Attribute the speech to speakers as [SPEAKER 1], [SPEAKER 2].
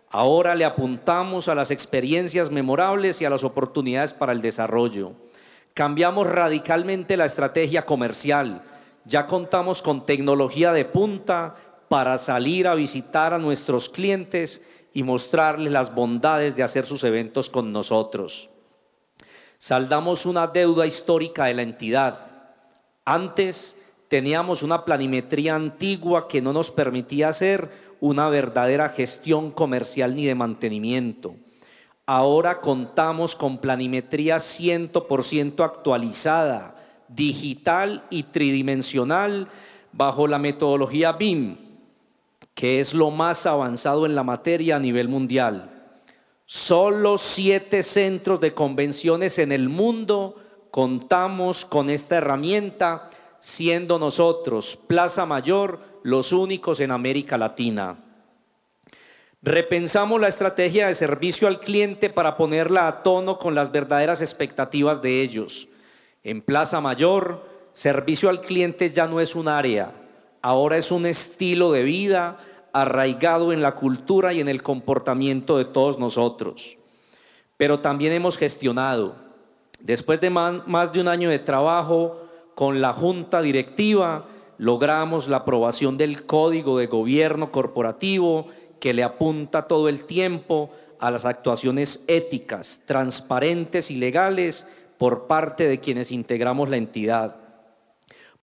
[SPEAKER 1] Ahora le apuntamos a las experiencias memorables y a las oportunidades para el desarrollo. Cambiamos radicalmente la estrategia comercial. Ya contamos con tecnología de punta para salir a visitar a nuestros clientes y mostrarles las bondades de hacer sus eventos con nosotros. Saldamos una deuda histórica de la entidad. Antes teníamos una planimetría antigua que no nos permitía hacer una verdadera gestión comercial ni de mantenimiento. Ahora contamos con planimetría 100% actualizada, digital y tridimensional bajo la metodología BIM, que es lo más avanzado en la materia a nivel mundial. Solo 7 centros de convenciones en el mundo contamos con esta herramienta, siendo nosotros, Plaza Mayor, los únicos en América Latina. Repensamos la estrategia de servicio al cliente para ponerla a tono con las verdaderas expectativas de ellos. En Plaza Mayor, servicio al cliente ya no es un área, ahora es un estilo de vida arraigado en la cultura y en el comportamiento de todos nosotros. Pero también hemos gestionado, después de más de un año de trabajo con la Junta Directiva, logramos la aprobación del Código de Gobierno Corporativo que le apunta todo el tiempo a las actuaciones éticas, transparentes y legales por parte de quienes integramos la entidad.